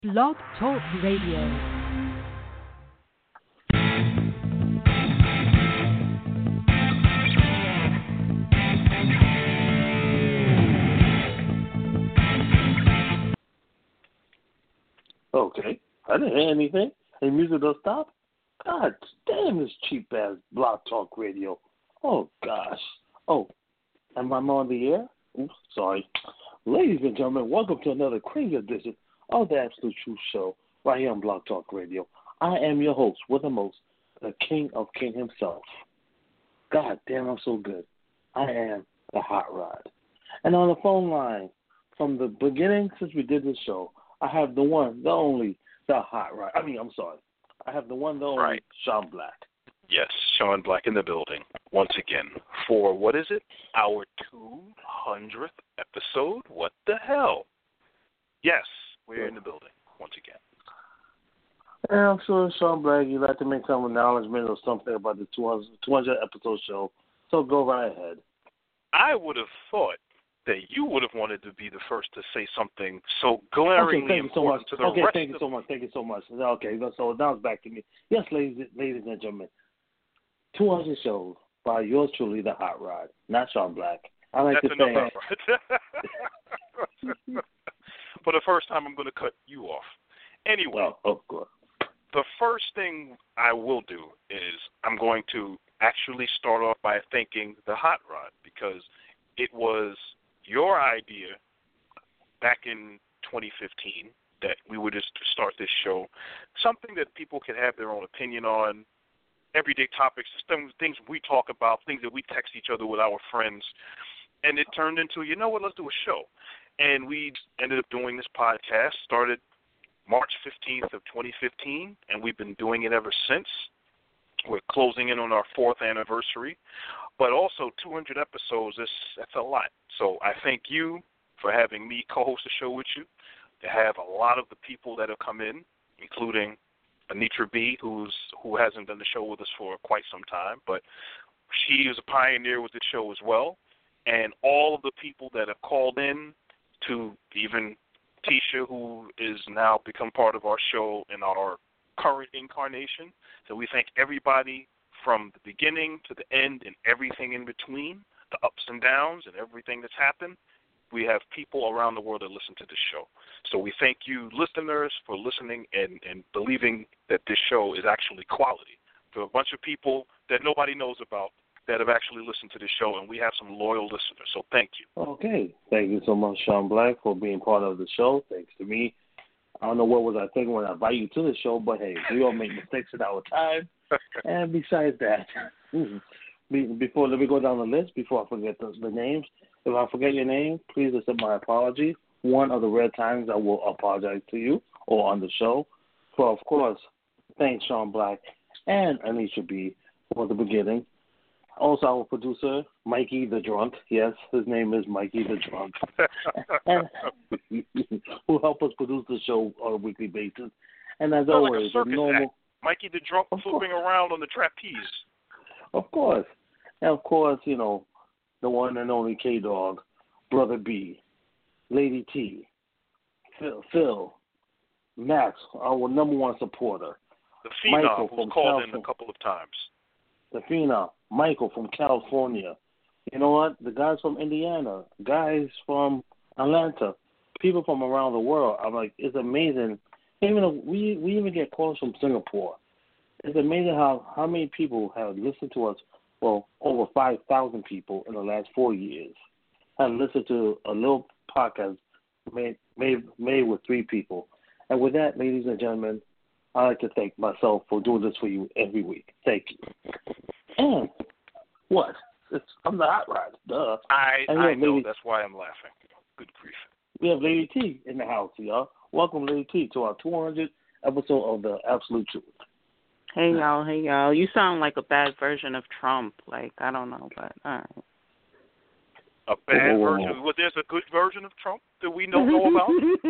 Blog Talk Radio. Okay. I didn't hear anything. And music don't stop? God damn this cheap ass Blog Talk Radio. Oh gosh. Oh, am I on the air? Oops, sorry. Ladies and gentlemen, welcome to another crazy edition of the Absolute Truth Show right here on Blog Talk Radio. I am your host with the most, the King of King himself. God damn, I'm so good. I am the Hot Rod. And on the phone line, from the beginning since we did this show, I have the one, the only, the Hot Rod. I have the one, the only, right. Sean Black. Yes, Sean Black in the building once again for, what is it, our 200th episode? What the hell? Yes, we're in the building once again. And I'm sure, Sean Black, you'd like to make some acknowledgement or something about the 200 episode show, so go right ahead. I would have thought that you would have wanted to be the first to say something so glaringly important to the rest of Thank you so much. Okay, so now it's back to me. Yes, ladies and gentlemen, 200 shows by yours truly, the Hot Rod, not Sean Black. I like That's to say. Enough, for the first time, I'm going to cut you off. Anyway, of course. The first thing I will do is I'm going to actually start off by thanking the Hot Rod, because it was your idea back in 2015 that we would just start this show, something that people can have their own opinion on, everyday topics, things we talk about, things that we text each other with our friends, and it turned into, you know what, let's do a show. And we ended up doing this podcast, started March 15th of 2015, and we've been doing it ever since. We're closing in on our 4th anniversary, but also 200 episodes, that's a lot. So I thank you for having me co-host the show with you, to have a lot of the people that have come in, including Anitra B., who hasn't done the show with us for quite some time, but she is a pioneer with the show as well, and all of the people that have called in, to even Tisha, who is now become part of our show in our current incarnation. So we thank everybody from the beginning to the end and everything in between, the ups and downs and everything that's happened. We have people around the world that listen to this show. So we thank you, listeners, for listening and believing that this show is actually quality. There are a bunch of people that nobody knows about that have actually listened to this show, and we have some loyal listeners. So thank you. Okay. Thank you so much, Sean Black, for being part of the show. Thanks to me. I don't know what was I thinking when I invite you to the show, but, hey, we all make mistakes in our time. And besides that, before let me go down the list, before I forget the names. If I forget your name, please accept my apology. One of the rare times I will apologize to you or on the show. So, of course, thanks, Sean Black and Anisha B. for the beginning. Also, our producer, Mikey the Drunk. Yes, his name is Mikey the Drunk. And who help us produce the show on a weekly basis. And as always, like a circus act. Mikey the Drunk flipping around on the trapeze. Of course. And, of course, you know, the one and only K-Dog, Brother B, Lady T, Phil, Max, our number one supporter. The Phenom, who's called in a couple of times. The Phenom, Michael from California. You know what? The guys from Indiana, guys from Atlanta, people from around the world. I'm like, it's amazing. Even though we even get calls from Singapore. It's amazing how many people have listened to us. Well, over 5,000 people in the last 4 years have listened to a little podcast made with 3 people. And with that, ladies and gentlemen, I'd like to thank myself for doing this for you every week. Thank you. And what? I'm the Hot Rod. Duh. I know. That's why I'm laughing. Good grief. We have Lady T in the house, y'all. Welcome, Lady T, to our 200th episode of The Absolute Truth. Hey, y'all. You sound like a bad version of Trump. Like, I don't know, but all right. A bad version? Well, there's a good version of Trump that we don't know about?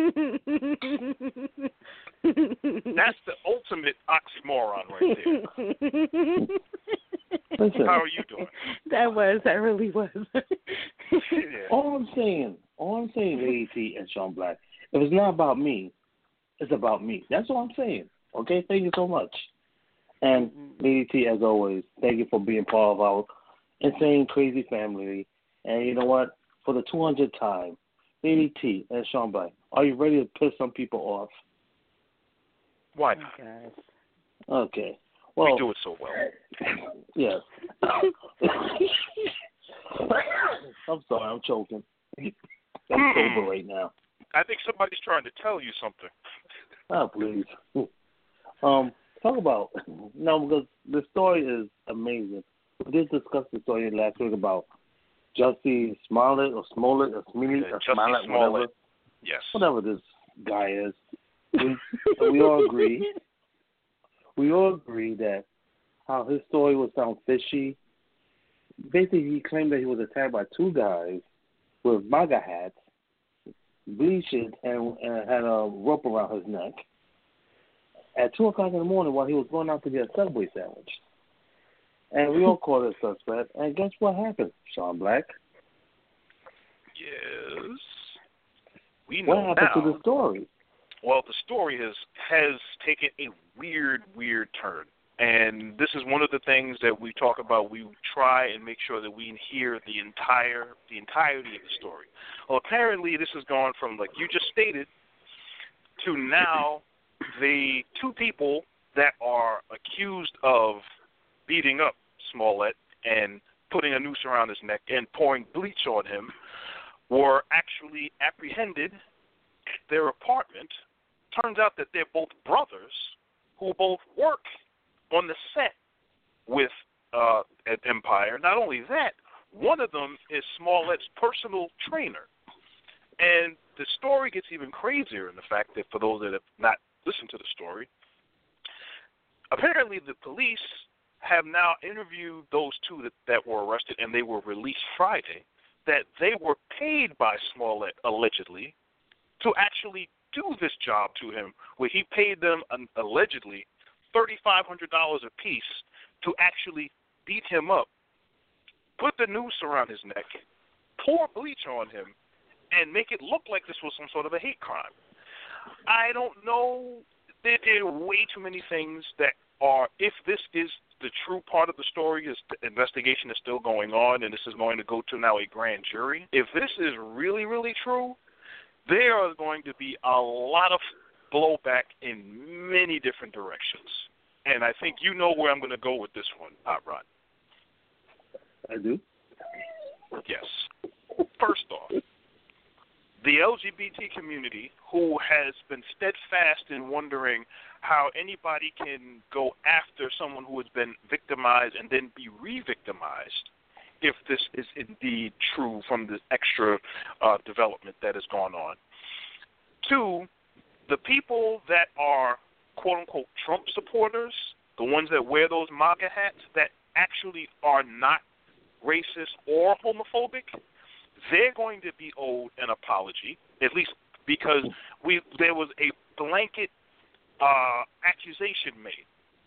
That's the ultimate oxymoron right there. Listen, how are you doing? That really was. Yeah. All I'm saying, Lady T and Sean Black, if it's not about me, It's about me. That's all I'm saying. Okay, thank you so much. And Lady T, as always, thank you for being part of our insane, crazy family. And you know what? For the 200th time, Lady T and Sean Black, are you ready to piss some people off? Why not? Okay. Well, we do it so well. Yes. I'm sorry, I'm choking. I'm sober right now. I think somebody's trying to tell you something. Oh, please. Talk about because the story is amazing. We did discuss the story last week about Jussie Smollett or Smollett or Smollett or Jussie Smollett, yes, whatever this guy is. We all agree. We all agree that how his story was sound fishy. Basically, he claimed that he was attacked by two guys with MAGA hats, bleached, and had a rope around his neck at 2 o'clock in the morning while he was going out to get a Subway sandwich. And we all called it suspect. And guess what happened, Sean Black? Yes. We know what happened now. to the story? Well, the story has taken a weird turn. And this is one of the things that we talk about. We try and make sure that we hear the entirety of the story. Well, apparently this has gone from, like you just stated, to now the two people that are accused of beating up Smollett and putting a noose around his neck and pouring bleach on him were actually apprehended at their apartment. Turns out that they're both brothers who both work on the set with at Empire. Not only that, one of them is Smollett's personal trainer. And the story gets even crazier in the fact that for those that have not listened to the story, apparently the police have now interviewed those two that were arrested, and they were released Friday, that they were paid by Smollett, allegedly, to actually do this job to him, where he paid them, allegedly, $3,500 a piece to actually beat him up, put the noose around his neck, pour bleach on him, and make it look like this was some sort of a hate crime. I don't know. There are way too many things that are, if this is the true part of the story, is the investigation is still going on, and this is going to go to now a grand jury. If this is really, really true, there is going to be a lot of blowback in many different directions. And I think you know where I'm going to go with this one, Hot Rod. I do? Yes. First off, the LGBT community, who has been steadfast in wondering how anybody can go after someone who has been victimized and then be re-victimized, if this is indeed true from the extra development that has gone on. Two, the people that are quote-unquote Trump supporters, the ones that wear those MAGA hats that actually are not racist or homophobic, they're going to be owed an apology, at least because there was a blanket accusation made.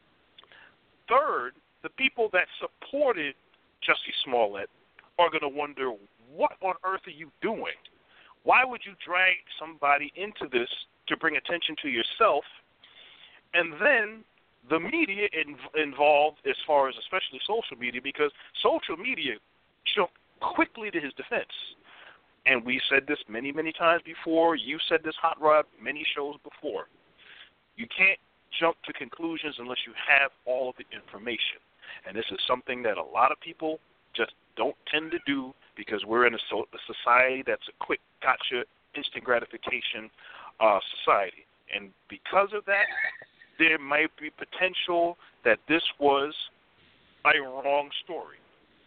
Third, the people that supported Jussie Smollett are going to wonder, what on earth are you doing? Why would you drag somebody into this to bring attention to yourself? And then the media involved, as far as especially social media, because social media jumped quickly to his defense. And we said this many, many times before. You said this, Hot Rod, many shows before. You can't jump to conclusions unless you have all of the information. And this is something that a lot of people just don't tend to do, because we're in a society that's a quick gotcha, instant gratification society. And because of that, there might be potential that this was a wrong story.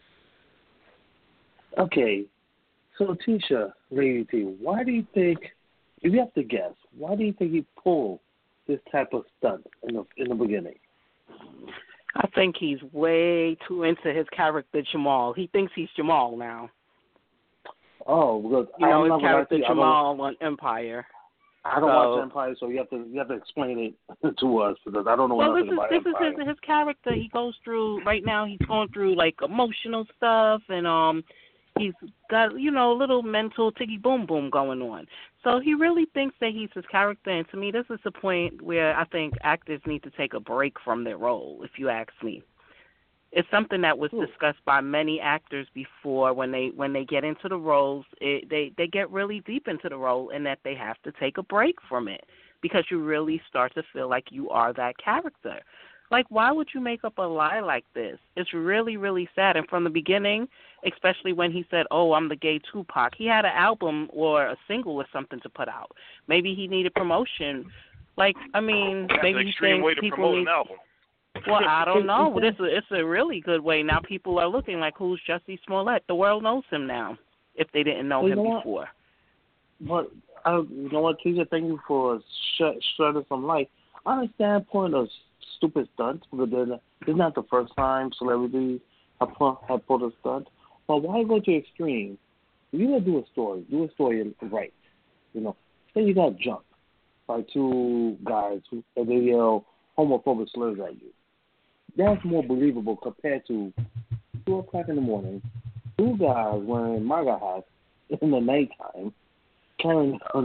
Okay, so Tisha, Lady T, why do you think, if you have to guess, why do you think he pulled this type of stunt in the beginning? I think he's way too into his character Jamal. He thinks he's Jamal now. Oh, because his character Jamal on Empire. I don't watch Empire, so you have to explain it to us, because I don't know nothing about Empire. This is his character. He goes through right now. He's going through like emotional stuff, and He's got, a little mental tiggy boom boom going on. So he really thinks that he's his character. And to me, this is the point where I think actors need to take a break from their role, if you ask me. It's something that was discussed by many actors before. When they get into the roles, they get really deep into the role, and that they have to take a break from it because you really start to feel like you are that character. Like, why would you make up a lie like this? It's really, really sad. And from the beginning, especially when he said, "Oh, I'm the gay Tupac," he had an album or a single or something to put out. Maybe he needed promotion. Like, I mean, that's maybe an extreme way to people promote need. an album. Well, I don't know. It's a really good way. Now people are looking like, who's Jussie Smollett? The world knows him now, if they didn't know him before. But you know what, TJ? Thank you for shedding some light. I understand the point of stupid stunts, but it's not the first time celebrities have pulled a stunt. But why go to extreme? If you're gonna do a story right. Say you got jumped by two guys and they yell homophobic slurs at you. That's more believable compared to 2 o'clock in the morning, two guys wearing MAGA hats in the nighttime, carrying a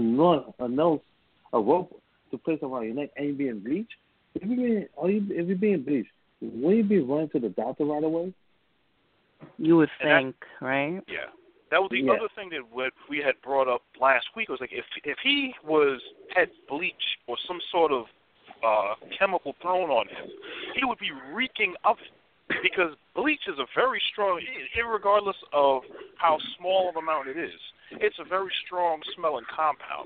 rope to place around your neck, and you being bleached. If you're being bleached, will you be running to the doctor right away? You would think, right? Yeah. That was the other thing that we had brought up last week. Was like if he had bleach or some sort of chemical thrown on him, he would be reeking of it, because bleach is a very strong, regardless of how small of an amount it is, it's a very strong smelling compound.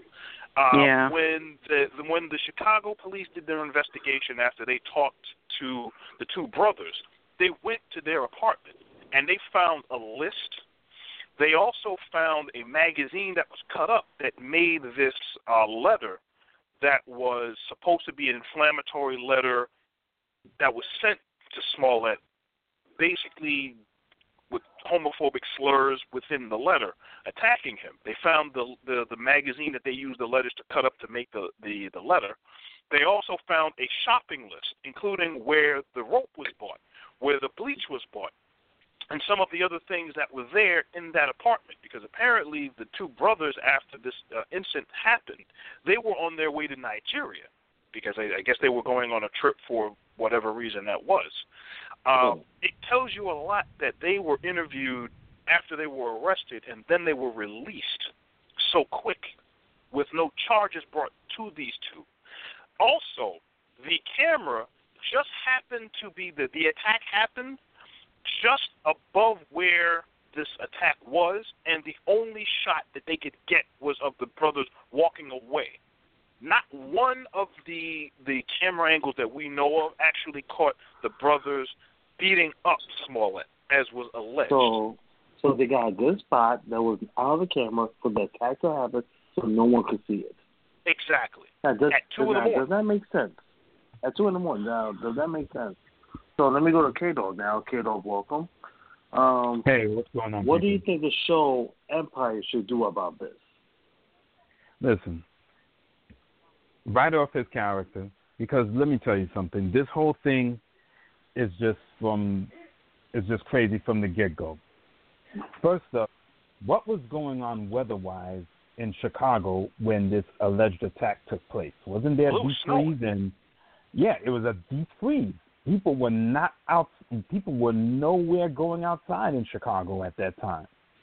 When the Chicago police did their investigation after they talked to the two brothers, they went to their apartment and they found a list. They also found a magazine that was cut up that made this letter that was supposed to be an inflammatory letter that was sent to Smollett, basically with homophobic slurs within the letter, attacking him. They found the magazine that they used the letters to cut up to make the letter. They also found a shopping list, including where the rope was bought, where the bleach was bought, and some of the other things that were there in that apartment, because apparently the two brothers, after this incident happened, they were on their way to Nigeria, because I guess they were going on a trip for whatever reason that was. It tells you a lot that they were interviewed after they were arrested, and then they were released so quick with no charges brought to these two. Also, the camera just happened to be, the attack happened just above where this attack was, and the only shot that they could get was of the brothers walking away. Not one of the camera angles that we know of actually caught the brothers beating up Smollett, as was alleged. So they got a good spot that was out of the camera for the attack to happen, so no one could see it. Exactly. At 2 in the morning. Does that make sense? At 2 in the morning, now, does that make sense? So let me go to K-Dog now. K-Dog, welcome. Hey, what's going on? What do you think the show Empire should do about this? Listen, write off his character, because let me tell you something. This whole thing is just crazy from the get-go. First up, what was going on weather-wise in Chicago when this alleged attack took place? Wasn't there a deep freeze? And it was a deep freeze. People were not out. People were nowhere going outside in Chicago at that time.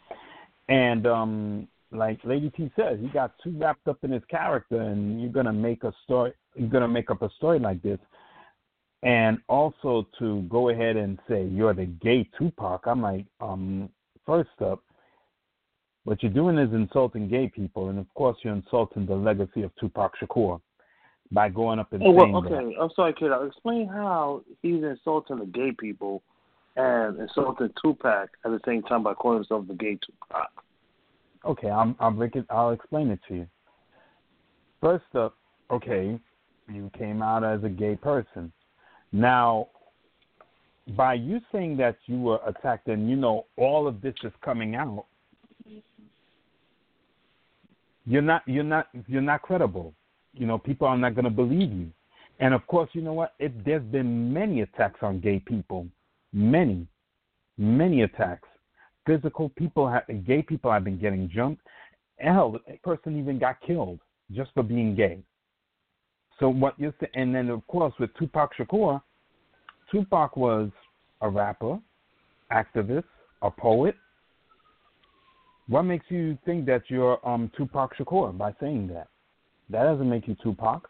And like Lady T said, he got too wrapped up in his character, and you're gonna make a story. You're gonna make up a story like this, and also to go ahead and say you're the gay Tupac. I'm like, first up, what you're doing is insulting gay people, and of course you're insulting the legacy of Tupac Shakur by going up and saying that. I'm sorry, kid. Explain how he's insulting the gay people and insulting Tupac at the same time by calling himself the gay Tupac. Okay, I'll explain it to you. First up, okay, you came out as a gay person. Now, by you saying that you were attacked and all of this is coming out, you're not credible. People are not going to believe you. And, of course, you know what? There's been many attacks on gay people, many, many attacks. physical. Gay people have been getting jumped. Hell, a person even got killed just for being gay. So what you say? And then of course with Tupac Shakur, Tupac was a rapper, activist, a poet. What makes you think that you're Tupac Shakur by saying that? That doesn't make you Tupac.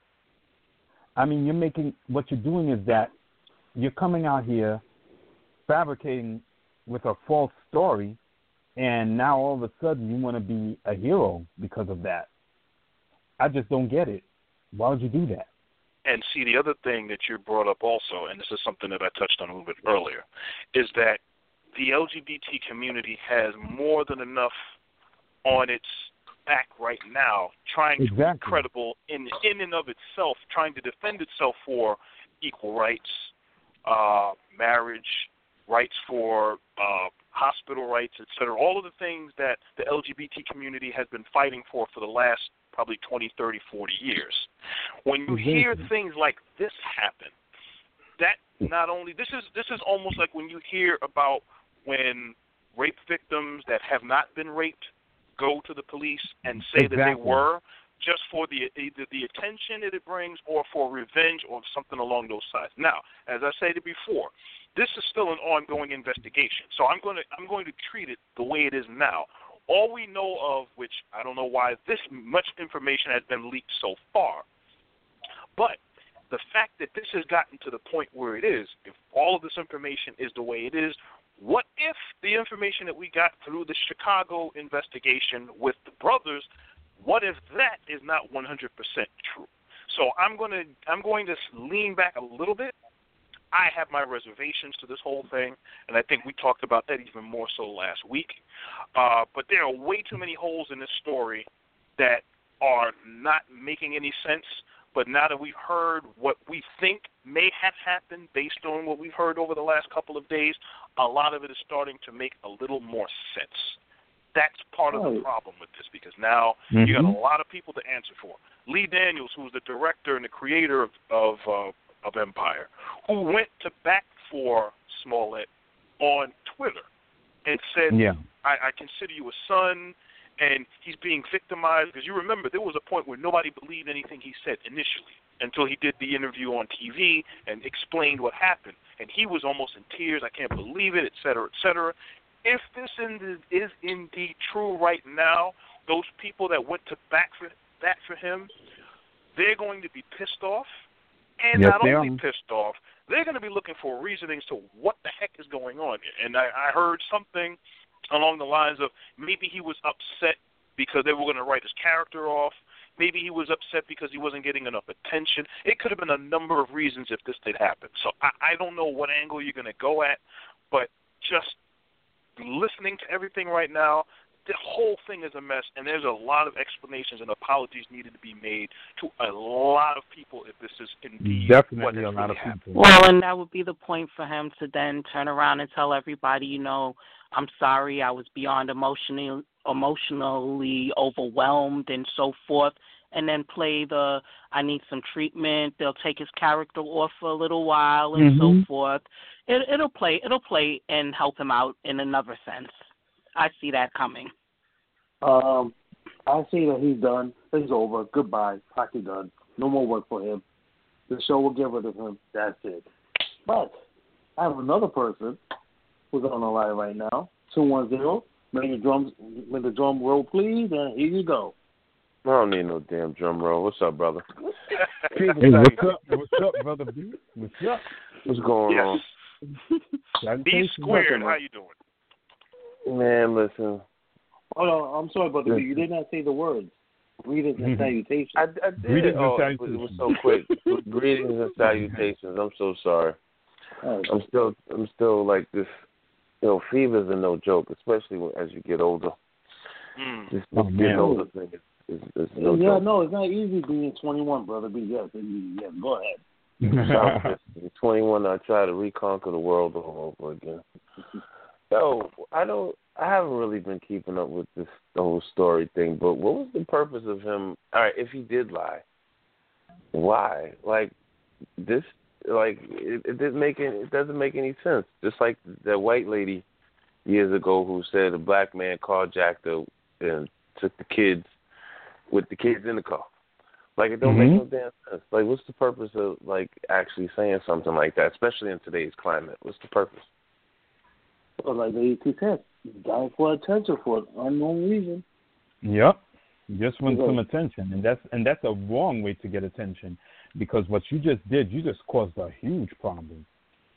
I mean, what you're doing is that you're coming out here fabricating with a false story, and now all of a sudden you want to be a hero because of that. I just don't get it. Why would you do that? And see, the other thing that you brought up also, and this is something that I touched on a little bit earlier, is that the LGBT community has more than enough on its back right now, trying to be credible in and of itself, trying to defend itself for equal rights, marriage, rights for hospital rights, etc. All of the things that the LGBT community has been fighting for the last probably 20, 30, 40 years. When you hear things like this happen, that not only this is almost like when you hear about when rape victims that have not been raped go to the police and say that they were, just for either the attention that it brings or for revenge or something along those sides. Now, as I said before, this is still an ongoing investigation, so I'm going to treat it the way it is now. All we know of, which I don't know why this much information has been leaked so far, but the fact that this has gotten to the point where it is, if all of this information is the way it is, what if the information that we got through the Chicago investigation with the brothers, what if that is not 100% true? So I'm going to lean back a little bit. I have my reservations to this whole thing, and I think we talked about that even more so last week. But there are way too many holes in this story that are not making any sense. But now that we've heard what we think may have happened based on what we've heard over the last couple of days, a lot of it is starting to make a little more sense. That's part of the problem with this, because now you got a lot of people to answer for. Lee Daniels, who's the director and the creator of Empire, who went to bat for Smollett on Twitter and said, I consider you a son, and he's being victimized. Because you remember, there was a point where nobody believed anything he said initially until he did the interview on TV and explained what happened. And he was almost in tears. I can't believe it, et cetera, et cetera. If this is indeed true right now, those people that went to bat for him, they're going to be pissed off. And not only pissed off, they're going to be looking for reasonings to what the heck is going on here. And I heard something along the lines of maybe he was upset because they were going to write his character off. Maybe he was upset because he wasn't getting enough attention. It could have been a number of reasons if this did happen. So I don't know what angle you're going to go at, but just listening to everything right now, the whole thing is a mess, and there's a lot of explanations and apologies needed to be made to a lot of people if this is indeed what has really happened. Well, and that would be the point for him to then turn around and tell everybody, I'm sorry, I was beyond emotionally overwhelmed and so forth, and then play the I need some treatment, they'll take his character off for a little while and so forth. It'll play and help him out in another sense. I see that coming. I see that he's done. It's over. Goodbye. Hockey done. No more work for him. The show will get rid of him. That's it. But I have another person who's on the line right now. 210. Make the drum roll, please, and here you go. I don't need no damn drum roll. What's up, brother? Hey, what's up, brother B? What's up? What's going on? B squared, how you doing? Man, listen. Hold on, I'm sorry, brother B. You did not say the words. Greetings and salutations. I did. Greetings and salutations. It was so quick. Greetings and salutations. I'm so sorry. Right. I'm still like this. Fever's a no joke, especially as you get older. Just getting older thing is no joke. No, it's not easy being 21, brother B. Yes, go ahead. 21, I try to reconquer the world all over again. I haven't really been keeping up with the whole story thing, but what was the purpose of him? All right, if he did lie, why? Like this, it doesn't make any sense. Just like that white lady years ago who said a black man carjacked her and took the kids with the kids in the car. Like, it don't make no damn sense. Like, what's the purpose of, like, actually saying something like that, especially in today's climate? What's the purpose? Well, like the ET said, dying for attention for an unknown reason. Yep. Just want some attention, and that's a wrong way to get attention, because what you just did, you just caused a huge problem.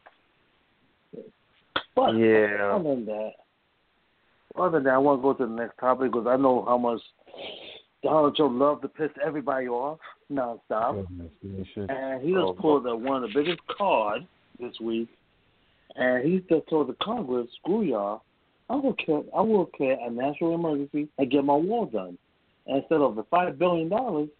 But yeah. Other than that, I want to go to the next topic because I know how much Donald Trump loved to piss everybody off nonstop. And he just pulled one of the biggest cards this week, and he just told the Congress, screw y'all, I will declare a national emergency and get my wall done. And instead of the $5 billion,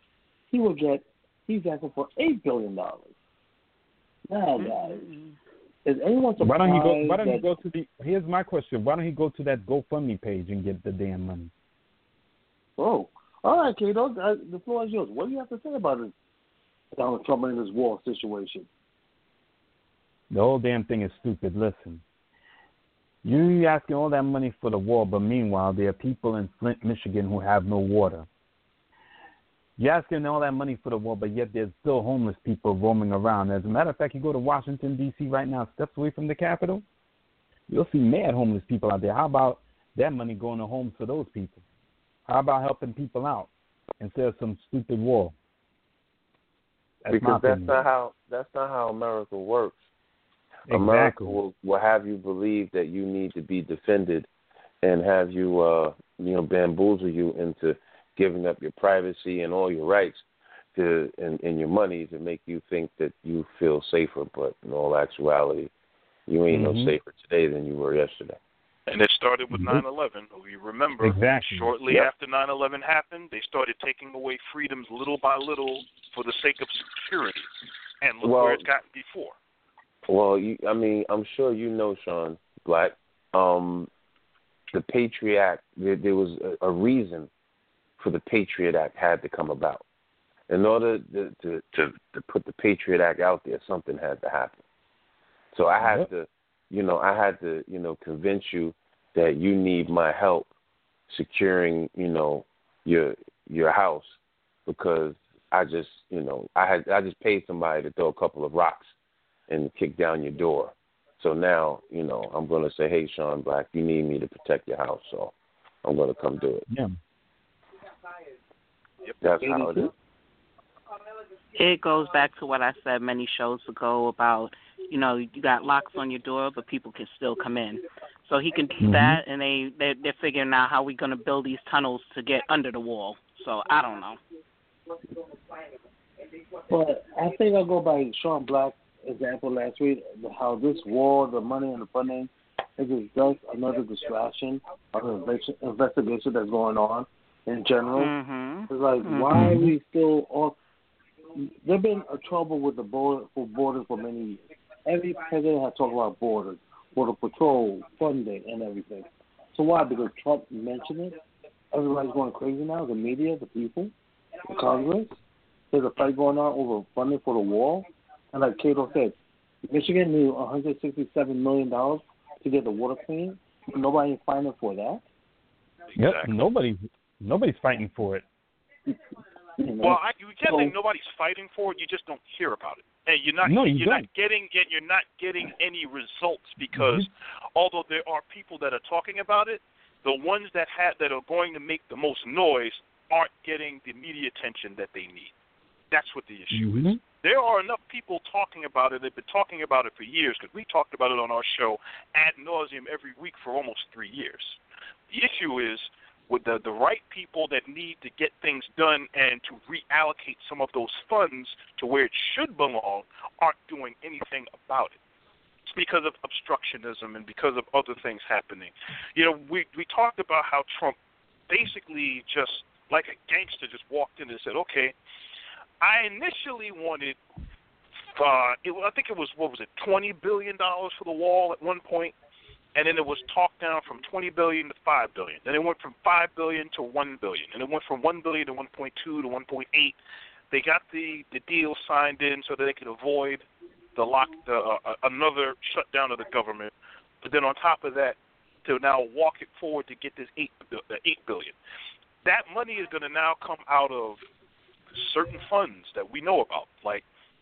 he's asking for $8 billion. Now, guys, is anyone surprised? Why don't he go to the? Here's my question: why don't he go to that GoFundMe page and get the damn money? Oh, all right, Kato, the floor is yours. What do you have to say about this Donald Trump and this war situation? The whole damn thing is stupid. Listen, you asking all that money for the war, but meanwhile there are people in Flint, Michigan who have no water. You're asking all that money for the war, but yet there's still homeless people roaming around. As a matter of fact, you go to Washington, D.C. right now, steps away from the Capitol, you'll see mad homeless people out there. How about that money going to homes for those people? How about helping people out instead of some stupid war? Because that's not how America works. Exactly. America will have you believe that you need to be defended and have you, bamboozle you into giving up your privacy and all your rights and your money to make you think that you feel safer. But in all actuality, you ain't no safer today than you were yesterday. And it started with 9/11. You remember, shortly after 9/11 happened, they started taking away freedoms little by little for the sake of security. And look where it's gotten before. Well, I'm sure you know, Sean Black, the Patriot Act, there was a reason for the Patriot Act had to come about. In order to put the Patriot Act out there, something had to happen. So I had to convince you that you need my help securing, your house, because I just paid somebody to throw a couple of rocks and kick down your door. So now, I'm going to say, hey, Sean Black, you need me to protect your house, so I'm going to come do it. Yeah. That's how it is. It goes back to what I said many shows ago about, you got locks on your door, but people can still come in. So he can do that, and they're figuring out how we're going to build these tunnels to get under the wall. So I don't know. But I think I'll go by Sean Black's example last week, how this war, the money and the funding, is just another distraction of the investigation that's going on in general. It's like, why are we still off? There's been a trouble with the borders for many years. Every president has talked about borders, border patrol, funding, and everything. So why? Because Trump mentioned it? Everybody's going crazy now, the media, the people, the Congress. There's a fight going on over funding for the wall. And like Cato said, Michigan needed $167 million to get the water clean. Nobody fighting for that. Yep, nobody's fighting for it. Well, you can't think nobody's fighting for it. You just don't hear about it, and you're not getting any results because although there are people that are talking about it, the ones that are going to make the most noise aren't getting the media attention that they need. That's what the issue is. There are enough people talking about it. They've been talking about it for years because we talked about it on our show ad nauseum every week for almost 3 years. The issue is with the right people that need to get things done and to reallocate some of those funds to where it should belong aren't doing anything about it. It's because of obstructionism and because of other things happening. We talked about how Trump basically just like a gangster just walked in and said, okay, I initially wanted, I think it was, $20 billion for the wall at one point, and then it was talked down from $20 billion to $5 billion. Then it went from $5 billion to $1 billion, and it went from $1 billion to $1.2 to $1.8. They got the deal signed in so that they could avoid another shutdown of the government. But then on top of that, to now walk it forward to get this $8 billion. That money is going to now come out of certain funds that we know about, like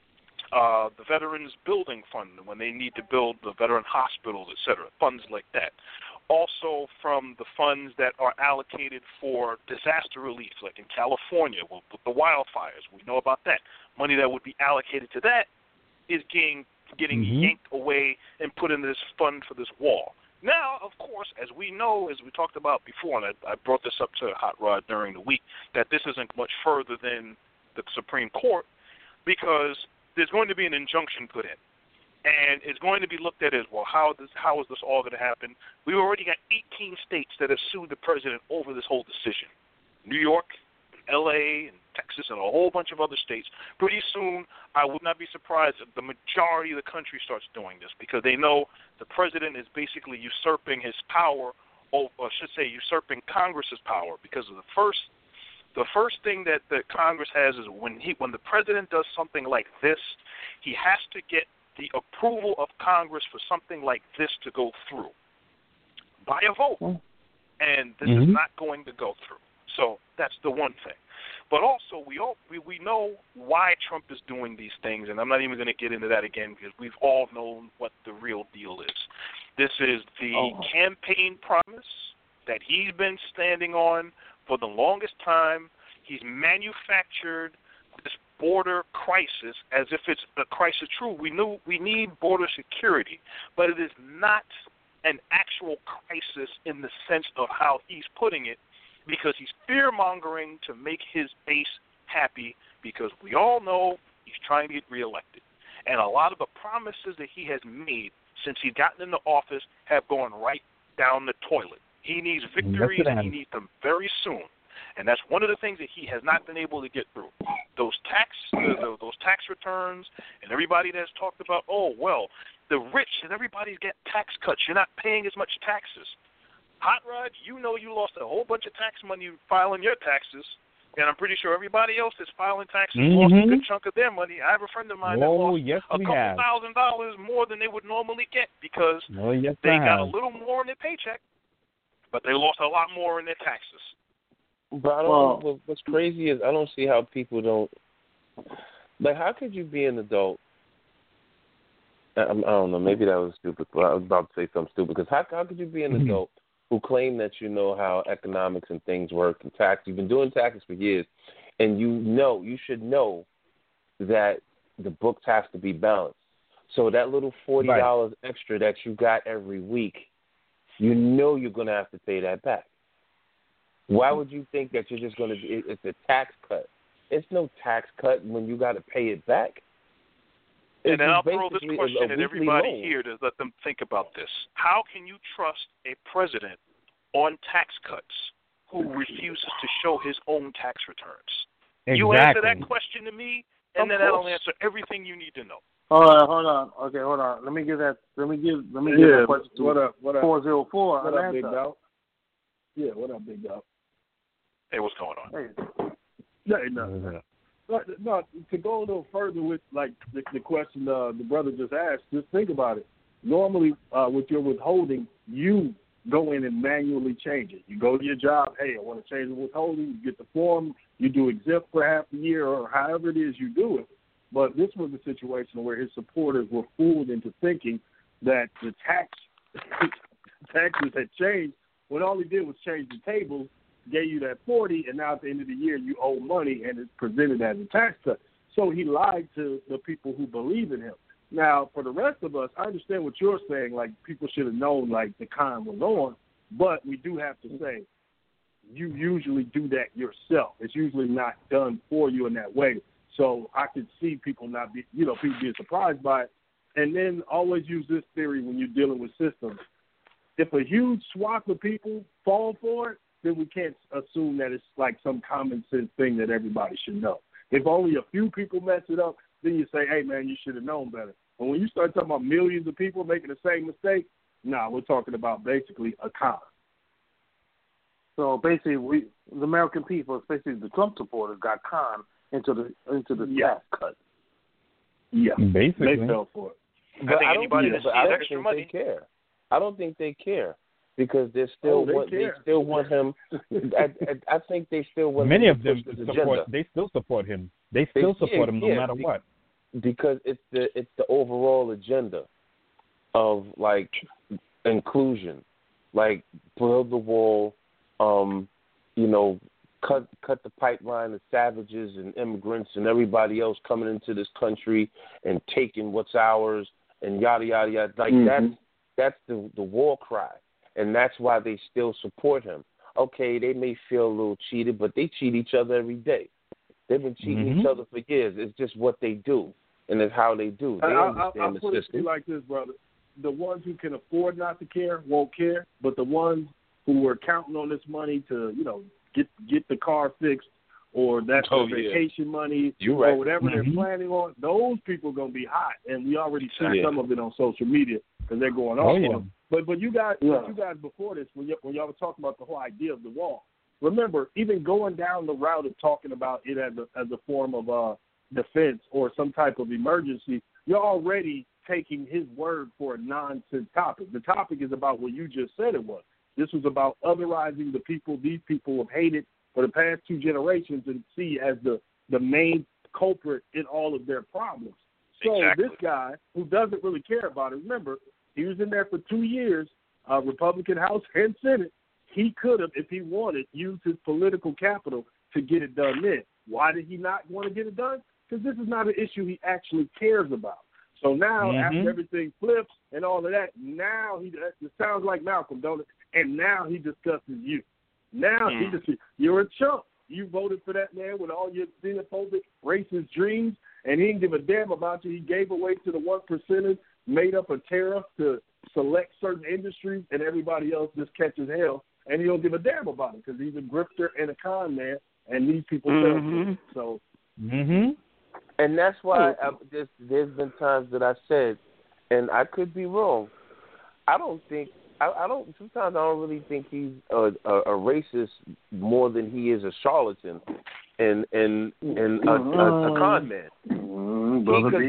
the Veterans Building Fund when they need to build the veteran hospitals, et cetera, funds like that. Also from the funds that are allocated for disaster relief, like in California with the wildfires. We know about that. Money that would be allocated to that is getting yanked away and put in this fund for this wall. Now, of course, as we know, as we talked about before, and I brought this up to Hot Rod during the week, that this isn't much further than the Supreme Court because there's going to be an injunction put in. And it's going to be looked at as, well, how is this all going to happen? We've already got 18 states that have sued the president over this whole decision. New York, L.A., and Texas, and a whole bunch of other states. Pretty soon, I would not be surprised if the majority of the country starts doing this because they know the president is basically usurping his power, or I should say usurping Congress's power, because of the first thing that the Congress has is when the president does something like this, he has to get the approval of Congress for something like this to go through by a vote. And this is not going to go through. So that's the one thing. But also, we know why Trump is doing these things, and I'm not even going to get into that again because we've all known what the real deal is. This is the campaign promise that he's been standing on for the longest time. He's manufactured this border crisis as if it's a crisis. True, we need border security, but it is not an actual crisis in the sense of how he's putting it, because he's fear-mongering to make his base happy, because we all know he's trying to get reelected. And a lot of the promises that he has made since he's gotten into office have gone right down the toilet. He needs victories, and he needs them very soon. And that's one of the things that he has not been able to get through. Those tax returns, and everybody that's talked about, oh, well, the rich and everybody's got tax cuts. You're not paying as much taxes. Hot Rod, you know you lost a whole bunch of tax money filing your taxes, and I'm pretty sure everybody else that's filing taxes lost a good chunk of their money. I have a friend of mine that lost a couple $1,000 more than they would normally get because they got a little more in their paycheck, but they lost a lot more in their taxes. But what's crazy is I don't see how people don't. Like, how could you be an adult? I don't know. Maybe that was stupid. Well, I was about to say something stupid. Because how could you be an adult who claim that you know how economics and things work and tax? You've been doing taxes for years, and you should know that the books have to be balanced. So that little $40 extra that you got every week, you know you're going to have to pay that back. Why would you think that you're just going to – it's a tax cut? It's no tax cut when you got to pay it back. And then I'll throw this question at everybody here to let them think about this. How can you trust a president on tax cuts who refuses to show his own tax returns? Exactly. You answer that question to me, and then that'll answer everything you need to know. All right, hold on. Okay, hold on. Let me give that question to what up? 404. What up, Big Dog? Yeah, what up, Big Dog? Hey, what's going on? Hey, no, to go a little further with like the question the brother just asked, just think about it. Normally, with your withholding, you go in and manually change it. You go to your job, hey, I want to change the withholding. You get the form, you do exempt for half the year or however it is you do it. But this was a situation where his supporters were fooled into thinking that the taxes had changed when all he did was change the tables, gave you that 40, and now at the end of the year you owe money and it's presented as a tax cut. So he lied to the people who believe in him. Now, for the rest of us, I understand what you're saying, like people should have known like the con was on, but we do have to say you usually do that yourself. It's usually not done for you in that way. So I could see people people being surprised by it. And then always use this theory when you're dealing with systems. If a huge swath of people fall for it, then we can't assume that it's like some common sense thing that everybody should know. If only a few people mess it up, then you say, hey, man, you should have known better. But when you start talking about millions of people making the same mistake, we're talking about basically a con. So basically, the American people, especially the Trump supporters, got con into the tax cut. Yeah, basically. They fell for it. I think anybody that sees extra money. They care. I don't think they care. because they still want him. I think they still want many him of them support. They still support him. They still support him no matter what. Because it's the overall agenda of like inclusion, like build the wall, cut the pipeline of savages and immigrants and everybody else coming into this country and taking what's ours and yada yada yada. Like that's the war cry, and that's why they still support him. Okay, they may feel a little cheated, but they cheat each other every day. They've been cheating each other for years. It's just what they do, and it's how they do. They understand I'll put it to you like this, brother. The ones who can afford not to care won't care, but the ones who were counting on this money to, get the car fixed or that's their vacation money or whatever they're planning on, those people are going to be hot. And we already see some of it on social media because they're going off on them. But you guys before this, when y'all were talking about the whole idea of the wall, remember, even going down the route of talking about it as a form of defense or some type of emergency, you're already taking his word for a nonsense topic. The topic is about what you just said it was. This was about otherizing the people these people have hated for the past 2 generations and see as the main culprit in all of their problems. So this guy who doesn't really care about it, remember, he was in there for 2 years, Republican House and Senate. He could have, if he wanted, used his political capital to get it done then. Why did he not want to get it done? Because this is not an issue he actually cares about. So now, after everything flips and all of that, now it sounds like Malcolm, don't it? And now he discusses you. Now he just, you're a chump. You voted for that man with all your xenophobic, racist dreams, and he didn't give a damn about you. He gave away to the 1%ers, made up a tariff to select certain industries, and everybody else just catches hell, and he don't give a damn about it because he's a grifter and a con man, and these people sell him. So. And that's why there's been times that I said, and I could be wrong, sometimes I don't really think he's a racist more than he is a charlatan and a con man. Brother B,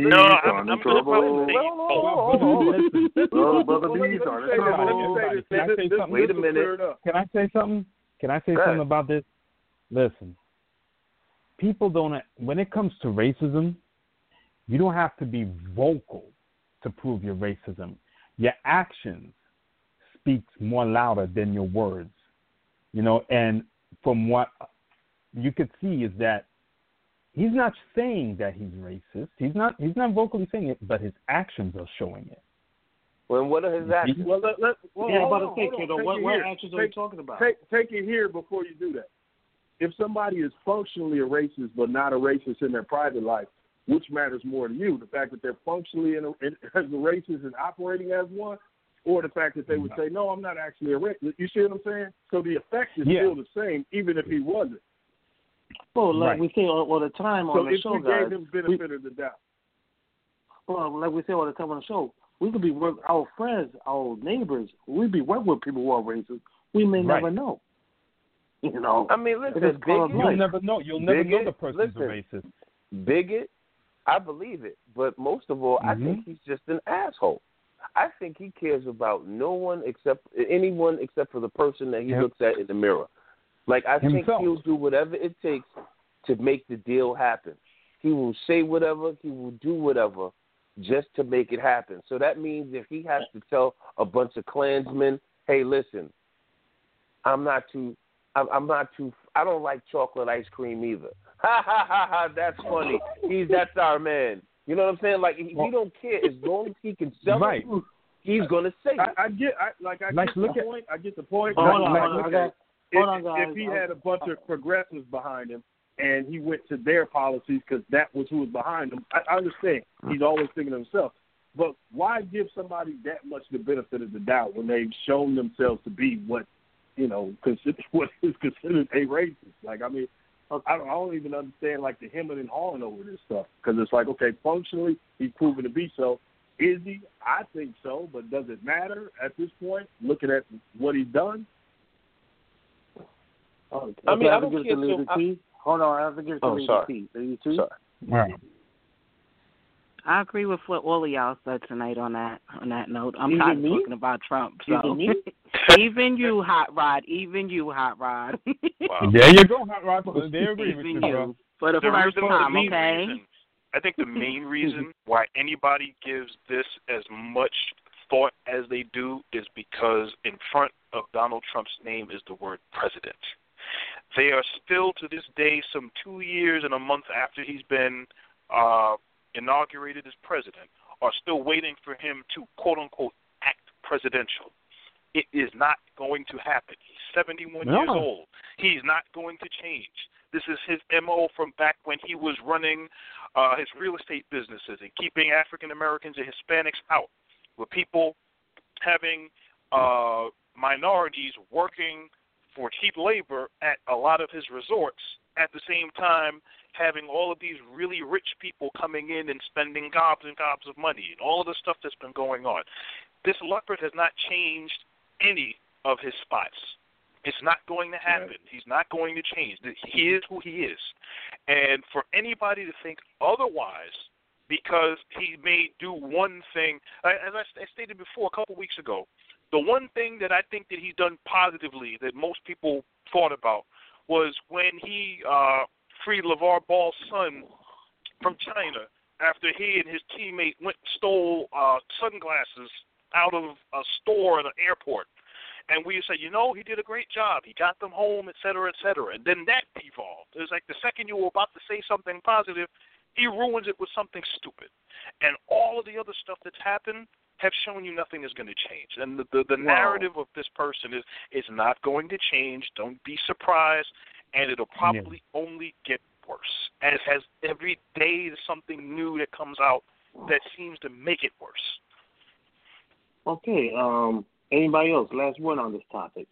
wait a minute. Can I say something? Something about this? Listen. People don't, when it comes to racism, you don't have to be vocal to prove your racism. Your actions speak more louder than your words, and from what you could see is that he's not saying that he's racist. He's not vocally saying it, but his actions are showing it. Well, what are his actions? What actions are you talking about? Take it here before you do that. If somebody is functionally a racist but not a racist in their private life, which matters more to you? The fact that they're functionally as a racist and operating as one, or the fact that they would say, no, I'm not actually a racist? You see what I'm saying? So the effect is still the same, even if he wasn't. Well, like we say all the time on the show, guys. So if we gave him benefit of the doubt. Well, like we say all the time on the show, we could be our friends, our neighbors. We'd be working with people who are racist. We may never know. I mean, listen, you'll never know. You'll never know the person's a racist. Bigot, I believe it. But most of all, I think he's just an asshole. I think he cares about anyone except for the person that he looks at in the mirror. Like, I think he'll do whatever it takes to make the deal happen. He will say whatever, he will do whatever just to make it happen. So that means if he has to tell a bunch of Klansmen, hey, listen, I don't like chocolate ice cream either. Ha, ha, ha, ha, that's funny. That's our man. You know what I'm saying? Like, he don't care. As long as he can sell it, he's going to say it. I get the point. Hold on, guys. If he had a bunch of progressives behind him and he went to their policies because that was who was behind him, I understand. He's always thinking of himself. But why give somebody that much the benefit of the doubt when they've shown themselves to be what what is considered a racist? Like, I mean, I don't even understand, like, the hemming and hawing over this stuff. Because it's like, okay, functionally, he's proven to be so. Is he? I think so, but does it matter at this point, looking at what he's done? Okay. I mean, I don't care. Hold on, I have to give it to Lady T. Sorry. Right. I agree with what all of y'all said tonight on that note. I'm not talking about Trump. So. Even you, Hot Rod. Even you, Hot Rod. Wow. There you go, Hot Rod. They agree with you, Even bro. you. For the first time, okay? I think the main reason why anybody gives this as much thought as they do is because in front of Donald Trump's name is the word president. They are still, to this day, some 2 years and a month after he's been inaugurated as president, are still waiting for him to, quote-unquote, act presidential. It is not going to happen. He's 71 years old. He's not going to change. This is his MO from back when he was running his real estate businesses and keeping African Americans and Hispanics out, with people having minorities working for cheap labor at a lot of his resorts, at the same time having all of these really rich people coming in and spending gobs and gobs of money and all of the stuff that's been going on. This leopard has not changed any of his spots. It's not going to happen. He's not going to change. He is who he is. And for anybody to think otherwise because he may do one thing, as I stated before a couple weeks ago, the one thing that I think that he's done positively that most people thought about was when he freed LeVar Ball's son from China after he and his teammate went and stole sunglasses out of a store at an airport. And we say, he did a great job. He got them home, et cetera, et cetera. And then that devolved. It was like the second you were about to say something positive, he ruins it with something stupid. And all of the other stuff that's happened have shown you nothing is going to change. And the narrative of this person is it's not going to change. Don't be surprised. And it'll probably only get worse. As has every day there's something new that comes out that seems to make it worse. Okay, anybody else? Last word on this topic.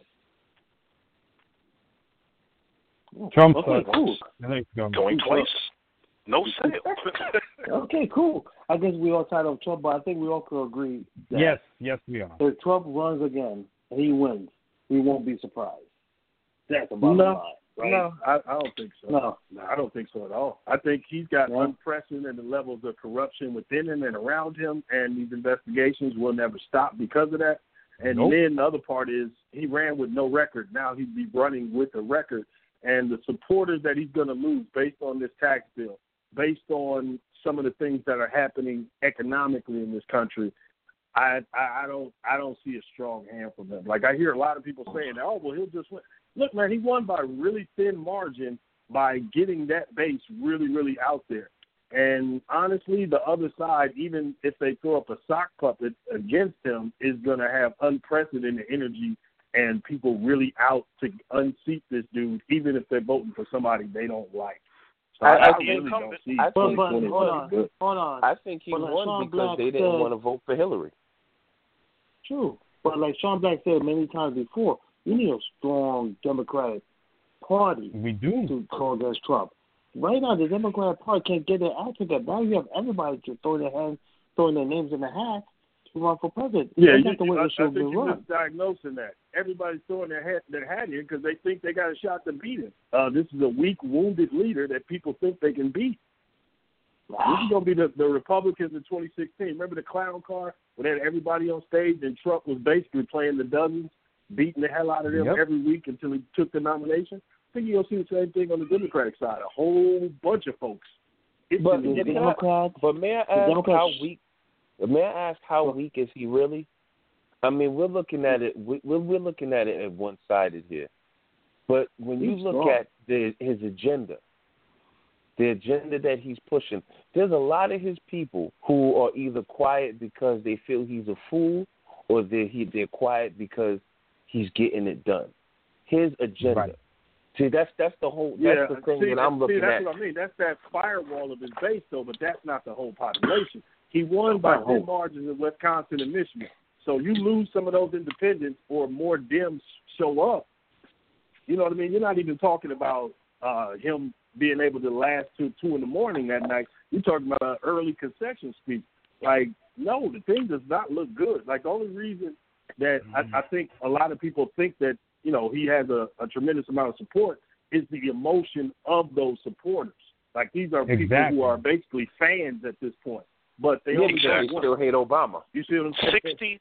Trump cool. Going twice. No sale. Okay, cool. I guess we all tied up Trump, but I think we all could agree that yes, we are. if Trump runs again and he wins, we won't be surprised. That's the bottom line. Right? No, I don't think so. No, I don't think so at all. I think he's got unprecedented levels of corruption within him and around him, and these investigations will never stop because of that. And then the other part is he ran with no record. Now he'd be running with a record. And the supporters that he's going to lose based on this tax bill, based on some of the things that are happening economically in this country, I don't see a strong hand from him. Like I hear a lot of people saying, oh, well, he'll just win. Look, man, he won by a really thin margin by getting that base really, really out there. And honestly, the other side, even if they throw up a sock puppet against him, is going to have unprecedented energy and people really out to unseat this dude, even if they're voting for somebody they don't like. So I really don't see. Hold on. I think he won because they didn't want to vote for Hillary. True. But like Sean Black said many times before, we need a strong Democratic Party to call against Trump. Right now, the Democratic Party can't get their act together. Now you have everybody just throwing their names in the hat to run for president. Yeah, I think you're misdiagnosing that. Everybody's throwing their hat in because they think they got a shot to beat him. This is a weak, wounded leader that people think they can beat. This is going to be the Republicans in 2016. Remember the clown car where they had everybody on stage and Trump was basically playing the dozens, beating the hell out of them every week until he took the nomination? I think you're going to see the same thing on the Democratic side. A whole bunch of folks. But may I ask how weak is he really? I mean, we're looking at it. We're looking at it at one-sided here. But when you look at his agenda, the agenda that he's pushing, there's a lot of his people who are either quiet because they feel he's a fool, or they're quiet because he's getting it done. His agenda. Right. See, that's the whole. That's the thing that I'm looking at. That's what I mean. That's that firewall of his base, though. But that's not the whole population. He won by thin margins in Wisconsin and Michigan. So you lose some of those independents, or more Dems show up. You know what I mean? You're not even talking about him being able to last till 2 a.m. that night. You're talking about an early concession speech. Like, no, the thing does not look good. Like, the only reason that I think a lot of people think that, you know, he has a tremendous amount of support is the emotion of those supporters. Like, these are people who are basically fans at this point. But they only still hate Obama. You see what I'm saying?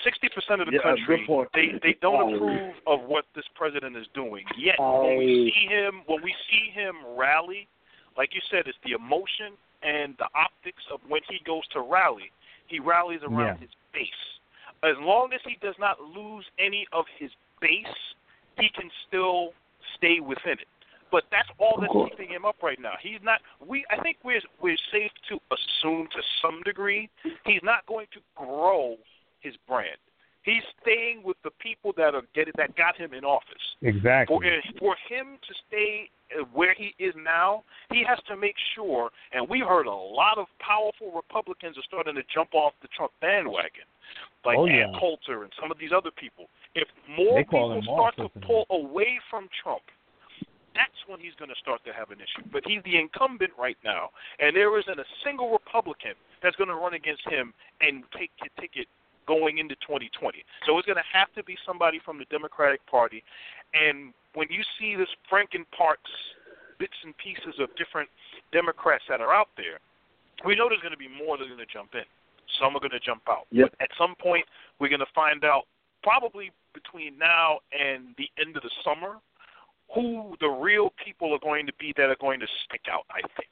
60% of the Yeah, country, good point. they don't approve of what this president is doing. Yet when we see him rally, like you said, it's the emotion and the optics of when he goes to rally. He rallies around his base. As long as he does not lose any of his base, he can still stay within it. But that's all that's keeping him up right now. He's not. I think we're safe to assume to some degree he's not going to grow his brand. He's staying with the people that got him in office. Exactly. For him to stay where he is now, he has to make sure. And we heard a lot of powerful Republicans are starting to jump off the Trump bandwagon, like Ann Coulter and some of these other people. If more people start to pull away from Trump, that's when he's going to start to have an issue. But he's the incumbent right now, and there isn't a single Republican that's going to run against him and take your ticket going into 2020. So it's going to have to be somebody from the Democratic Party. And when you see this Franken-Parks bits and pieces of different Democrats that are out there, we know there's going to be more that are going to jump in. Some are going to jump out. Yep. But at some point, we're going to find out, probably between now and the end of the summer, who the real people are going to be that are going to stick out, I think.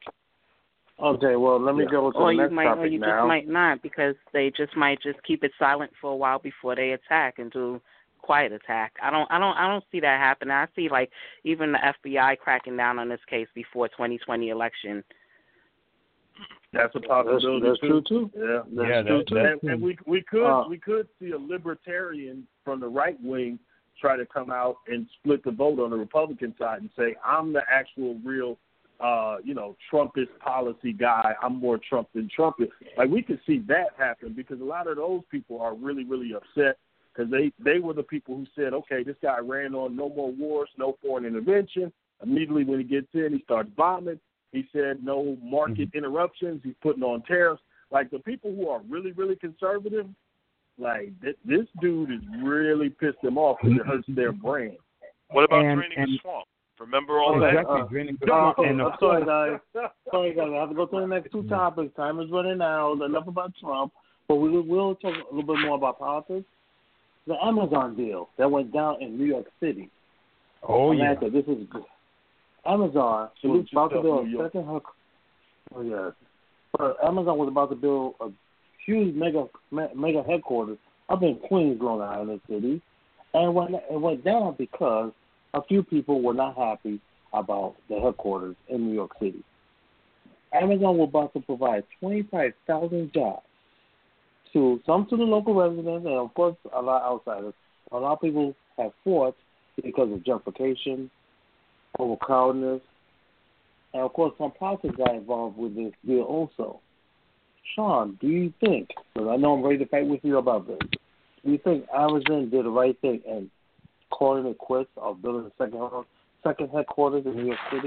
Okay, well, let me go to the next topic or you now. just might not, because they just might just keep it silent for a while before they attack and do quiet attack. I don't see that happening. I see like even the FBI cracking down on this case before 2020 election. That's a possibility. That's true too. Yeah, that's true too. And we could see a libertarian from the right wing try to come out and split the vote on the Republican side and say, I'm the actual real, Trumpist policy guy. I'm more Trump than Trump is. Like, we could see that happen because a lot of those people are really, really upset because they were the people who said, okay, this guy ran on no more wars, no foreign intervention. Immediately when he gets in, he starts bombing. He said no market interruptions. He's putting on tariffs. Like, the people who are really, really conservative, like, this dude is really pissed them off because it hurts their brand. What about draining the swamp? Remember all that? Draining the swamp. Sorry, guys. I have to go to the next two topics. Time is running out. Enough about Trump. But we will talk a little bit more about politics. The Amazon deal that went down in New York City. Atlanta, this is good. Amazon was about to build a second Amazon was about to build a huge mega headquarters up in Queens, Long Island City, and it went down because a few people were not happy about the headquarters in New York City. Amazon was about to provide 25,000 jobs to the local residents and, of course, a lot of outsiders. A lot of people have fought because of gentrification, overcrowdedness, and, of course, some politics got involved with this deal also. Sean, do you think, because I know I'm ready to fight with you about this, do you think Amazon did the right thing in calling it quits of building a second headquarters in New York City?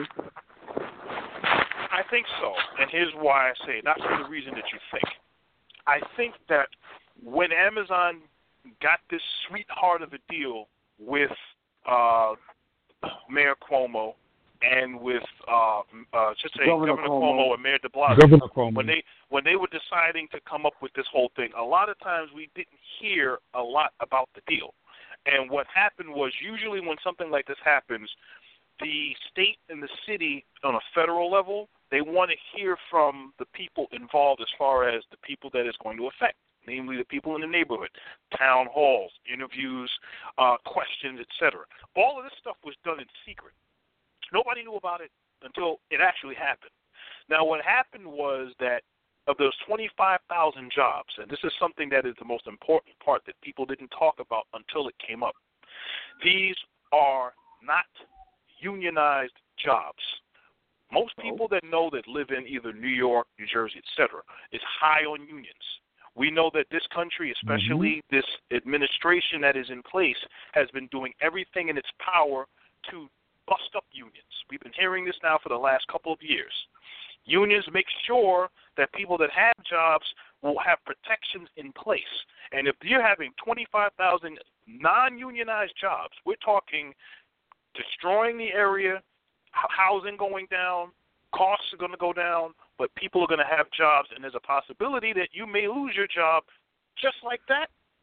I think so, and here's why I say it, not for the reason that you think. I think that when Amazon got this sweetheart of a deal with Mayor Cuomo and with Governor Cuomo and Mayor de Blasio, when they were deciding to come up with this whole thing, a lot of times we didn't hear a lot about the deal. And what happened was, usually when something like this happens, the state and the city on a federal level, they want to hear from the people involved as far as the people that it's going to affect, namely the people in the neighborhood, town halls, interviews, questions, etc. All of this stuff was done in secret. Nobody knew about it until it actually happened. Now, what happened was that of those 25,000 jobs, and this is something that is the most important part that people didn't talk about until it came up, these are not unionized jobs. Most people that know that live in either New York, New Jersey, etc., is high on unions. We know that this country, especially this administration that is in place, has been doing everything in its power to bust up unions. We've been hearing this now for the last couple of years. Unions make sure that people that have jobs will have protections in place. And if you're having 25,000 non-unionized jobs, we're talking destroying the area, housing going down, costs are going to go down, but people are going to have jobs, and there's a possibility that you may lose your job just like that.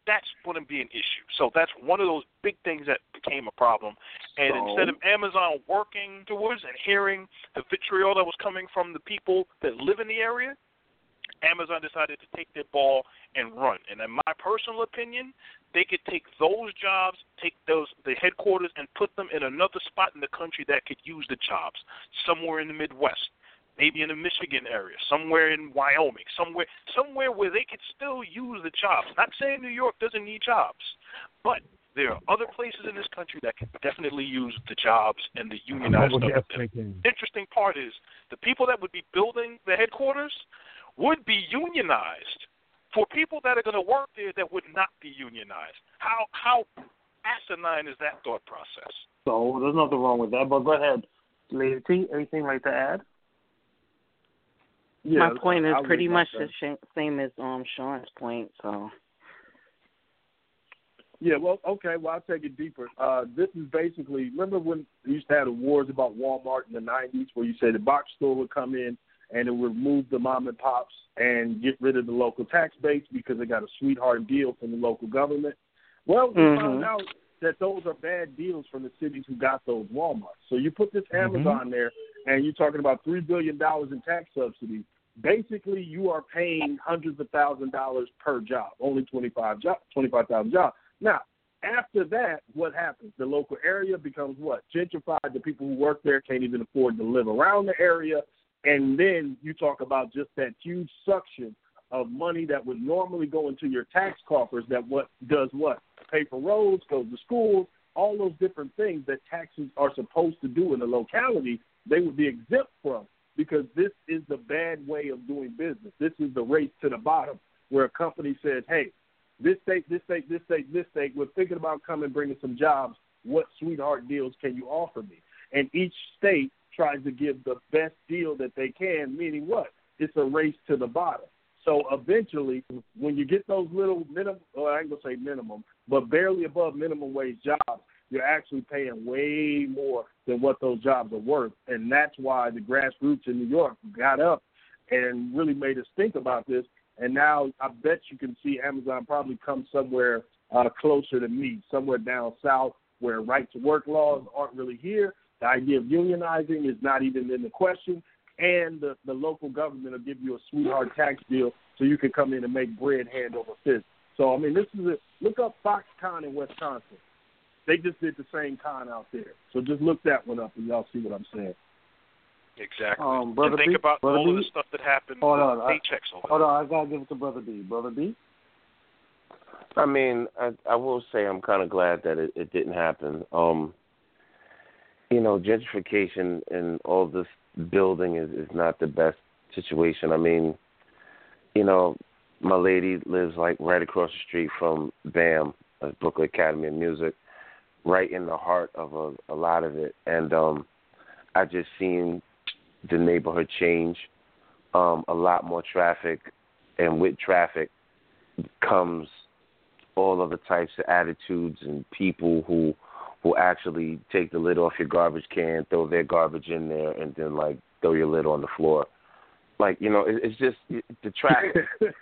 that's going to be an issue. So that's one of those big things that became a problem. And instead of Amazon working towards and hearing the vitriol that was coming from the people that live in the area, Amazon decided to take their ball and run. And in my personal opinion, they could take those jobs, take the headquarters, and put them in another spot in the country that could use the jobs, somewhere in the Midwest, maybe in the Michigan area, somewhere in Wyoming, somewhere where they could still use the jobs. Not saying New York doesn't need jobs, but there are other places in this country that can definitely use the jobs and the unionized stuff. The interesting part is the people that would be building the headquarters would be unionized for people that are going to work there that would not be unionized. How asinine is that thought process? So there's nothing wrong with that. But go ahead, Lady T. Anything like to add? Yeah, my point is pretty much the same as Sean's point. So. Yeah, well, okay. Well, I'll take it deeper. This is basically, remember when we used to have the wars about Walmart in the 90s where you say the box store would come in and it would remove the mom and pops and get rid of the local tax base because they got a sweetheart deal from the local government? Well, we found out that those are bad deals from the cities who got those Walmarts. So you put this Amazon there, and you're talking about $3 billion in tax subsidies. Basically, you are paying hundreds of thousands of dollars per job, only 25,000 jobs. Now, after that, what happens? The local area becomes what? Gentrified. The people who work there can't even afford to live around the area. And then you talk about just that huge suction of money that would normally go into your tax coffers that does what? Pay for roads, goes to schools, all those different things that taxes are supposed to do in the locality, they would be exempt from because this is the bad way of doing business. This is the race to the bottom where a company says, hey, this state, we're thinking about coming bringing some jobs. What sweetheart deals can you offer me? And each state tries to give the best deal that they can, meaning what? It's a race to the bottom. So eventually, when you get those little minimum, well, I ain't going to say minimum, but barely above minimum wage jobs, you're actually paying way more than what those jobs are worth. And that's why the grassroots in New York got up and really made us think about this. And now I bet you can see Amazon probably come somewhere closer to me, somewhere down south where right-to-work laws aren't really here. The idea of unionizing is not even in the question. And the local government will give you a sweetheart tax deal so you can come in and make bread hand over fist. So, I mean, this is it. Look up Foxconn in Wisconsin. They just did the same con out there. So just look that one up and y'all see what I'm saying. Exactly. And think about all of the stuff that happened with paychecks over Hold on, I got to give it to Brother B. Brother B? I mean, I will say I'm kind of glad that it didn't happen. You know, gentrification and all this building is not the best situation. I mean, you know, my lady lives like right across the street from BAM, Brooklyn Academy of Music, right in the heart of a lot of it. And I just seen the neighborhood change, a lot more traffic, and with traffic comes all of the types of attitudes and people who actually take the lid off your garbage can, throw their garbage in there, and then like throw your lid on the floor. Like, you know, it's just the traffic.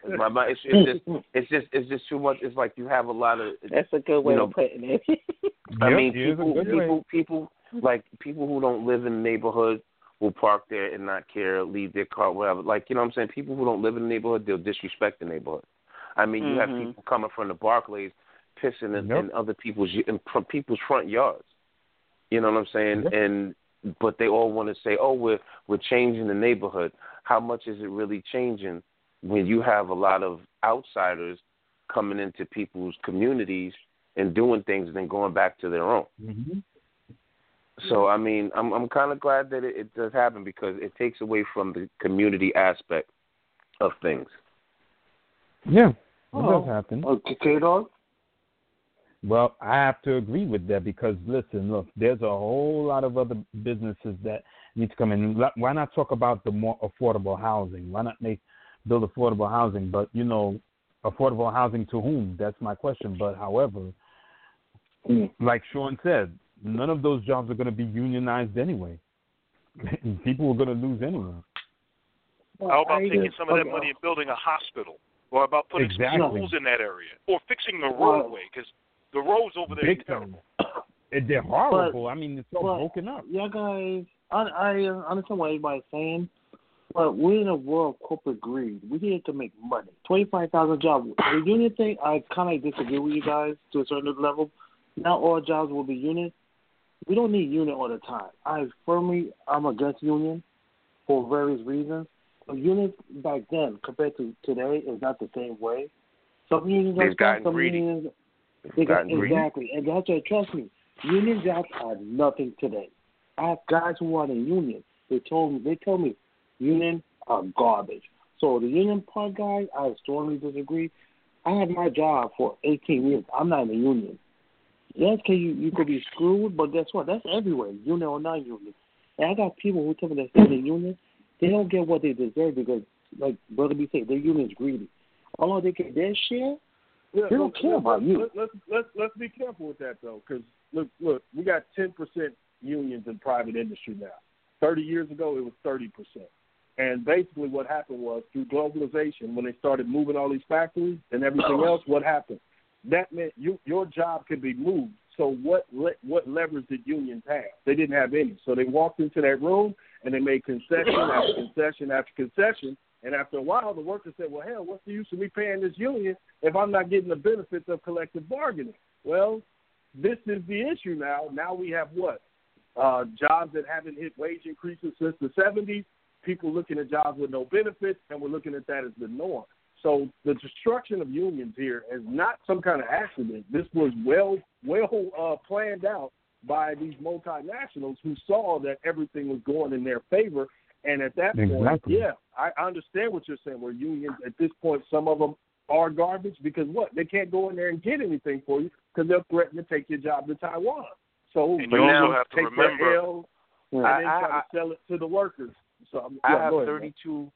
It's just too much. It's like you have a lot of. That's a good way of putting it. I mean, people who don't live in the neighborhood will park there and not care, leave their car, whatever. Like, you know what I'm saying? People who don't live in the neighborhood, they'll disrespect the neighborhood. I mean, you have people coming from the Barclays pissing in other people's from people's front yards. You know what I'm saying? But they all want to say, "Oh, we're changing the neighborhood." How much is it really changing when you have a lot of outsiders coming into people's communities and doing things and then going back to their own? Mm-hmm. So, I mean, I'm kind of glad that it does happen because it takes away from the community aspect of things. Yeah, it does happen. K-Dog? Well, I have to agree with that because, listen, look, there's a whole lot of other businesses that need to come in. Why not talk about the more affordable housing? Why not build affordable housing? But, you know, affordable housing to whom? That's my question. But, however, like Sean said, none of those jobs are going to be unionized anyway. People are going to lose anyway. How about taking some of that money and building a hospital or about putting Exactly. some schools in that area, or fixing the roadway, because the roads over there are Big terrible. They're horrible. But- I mean, it's all broken up. Yeah, guys, I understand what everybody's saying, but we're in a world of corporate greed. We're here to make money. 25,000 jobs. The union thing, I kind of disagree with you guys to a certain level. Not all jobs will be union. We don't need union all the time. I'm against union for various reasons. But unions back then compared to today is not the same way. Some unions They've are gotten some greedy. unions They've gotten greedy. exactly, and that's why, trust me, union jobs are nothing today. I have guys who are in union. They tell me union are garbage. So the union part guys, I strongly disagree. I had my job for 18 years. I'm not in the union. Yes, you could be screwed, but guess what? That's everywhere, union or non-union. And I got people who tell me they're still in the union. They don't get what they deserve because, like Brother B said, their union's greedy. Although they get their share, Yeah, they don't care about you. Let's be careful with that though, because look, we got 10% unions in private industry now. 30 years ago, it was 30%. And basically, what happened was through globalization, when they started moving all these factories and everything else, what happened? That meant your job could be moved. So what leverage did unions have? They didn't have any. So they walked into that room and they made concession after concession after concession. And after a while, the workers said, well, hell, what's the use of me paying this union if I'm not getting the benefits of collective bargaining? Well, this is the issue now. Now we have what? Jobs that haven't hit wage increases since the 70s, people looking at jobs with no benefits, and we're looking at that as the norm. So the destruction of unions here is not some kind of accident. This was well planned out by these multinationals who saw that everything was going in their favor. And at that point, yeah, I understand what you're saying, where unions, at this point, some of them are garbage because what? They can't go in there and get anything for you because they'll threaten to take your job to Taiwan. So and you also have to remember, L and then try to sell it to the workers. So I have 32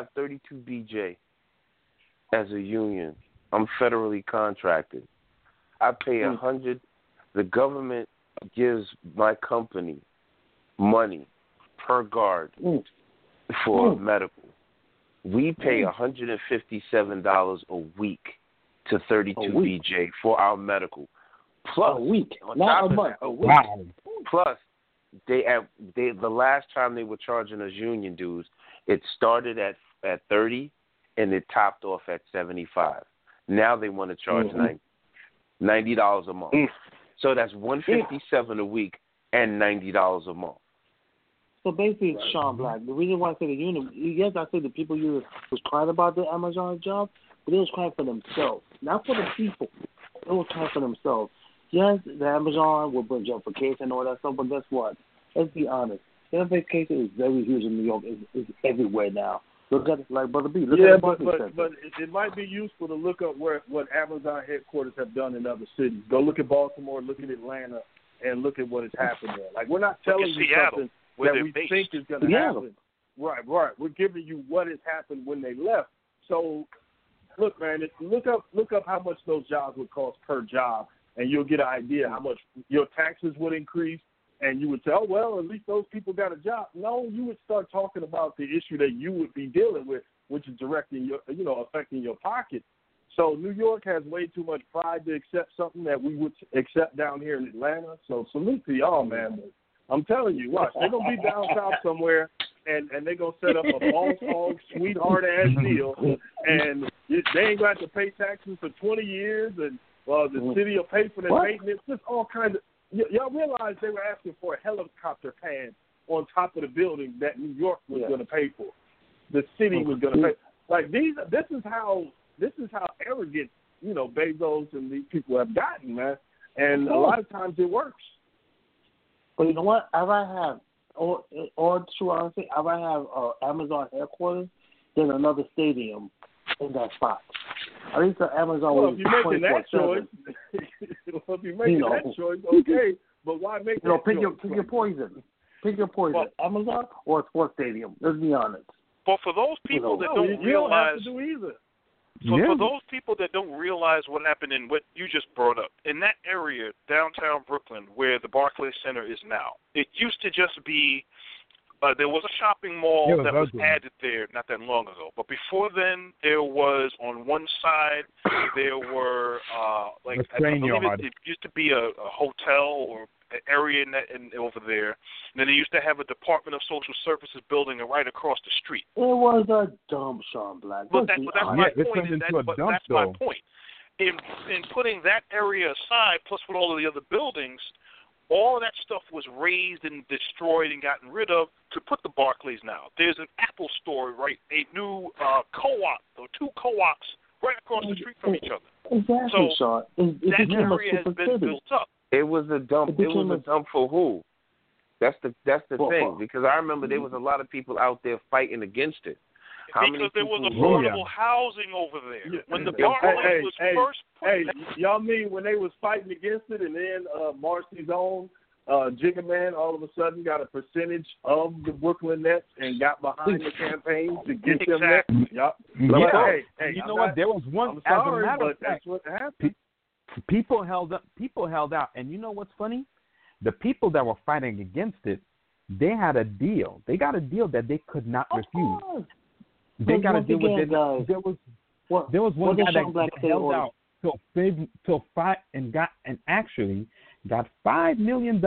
BJ as a union. I'm federally contracted. I pay 100. The government gives my company money per guard for medical. We pay $157 a week to 32 BJ for our medical. Plus, a week, not a month. A week. Wow. Plus, the last time they were charging us union dues, it started at 30 and it topped off at 75. Now they want to charge $90 a month. So that's $157 a week and $90 a month. So basically, Sean Black, the reason why I say the union, yes, I say the people you was crying about the Amazon job, but they was crying for themselves, not for the people. They was crying for themselves. Yes, the Amazon will bring gentrification and all that stuff, but guess what? Let's be honest. Gentrification is very huge in New York. It's everywhere now. Look at it, like Brother B. Look at but it might be useful to look up what Amazon headquarters have done in other cities. Go look at Baltimore, look at Atlanta, and look at what has happened there. Like, we're not telling you something that we think is going to happen. Right. We're giving you what has happened when they left. So, look, man, look up how much those jobs would cost per job, and you'll get an idea how much your taxes would increase. And you would say, oh, well, at least those people got a job. No, you would start talking about the issue that you would be dealing with, which is affecting your pocket. So New York has way too much pride to accept something that we would accept down here in Atlanta. So salute to y'all, man. But I'm telling you, watch, they're going to be down south somewhere, and they're going to set up a boss hog, sweetheart-ass deal, and they ain't going to have to pay taxes for 20 years, and the city will pay for the maintenance, just all kinds of. Y'all realize they were asking for a helicopter pad on top of the building that New York was going to pay for. The city was going to pay. Like this is how arrogant Bezos and these people have gotten, man. And a lot of times it works. But you know what? If I have, or true honestly, if I have Amazon headquarters, then another stadium in that spot. At least the Amazon well, was 24/7. Well, if you're making that choice, okay. But why make that pick choice? your poison. Pick your poison. Well, Amazon or a sports stadium. Let's be honest. But for those people that don't realize, you don't have to do either. For those people that don't realize what happened in what you just brought up, in that area, downtown Brooklyn, where the Barclays Center is now, it used to just be there was a shopping mall It was that was ugly. added there not that long ago. But before then, there was on one side there were like A train I believe yard. it used to be a hotel or an area over there. And then they used to have a Department of Social Services building right across the street. It was a dump, Sean Black. But Let's that's be my honest. Yeah, it point. turned Is that, into a but dump, that's my though. point. In putting that area aside, plus with all of the other buildings, all of that stuff was razed and destroyed and gotten rid of to put the Barclays now. There's an Apple store, right? A new co-op or two co-ops right across the street from each other. Exactly, So Sean. It that became a area has super been city. built up. It was a dump. It was a dump for who? That's the For- thing, because I remember there was a lot of people out there fighting against it. How many Because there was people- affordable housing over there. When the Hey, Barclays was first put Hey, y'all mean when they was fighting against it, and then Marcy's own Jigga Man all of a sudden got a percentage of the Brooklyn Nets and got behind the campaign to get them there? Yup. Yeah. Hey, You I'm know not- what? There was one. I'm sorry, as a matter but of fact, that's what happened. people held up. People held out, and you know what's funny? The people that were fighting against it, they had a deal. They got a deal that they could not refuse. course. They But got to once deal with again, it. guys, There was one what guy does Sean Black that say held on- out till five and actually got $5 million,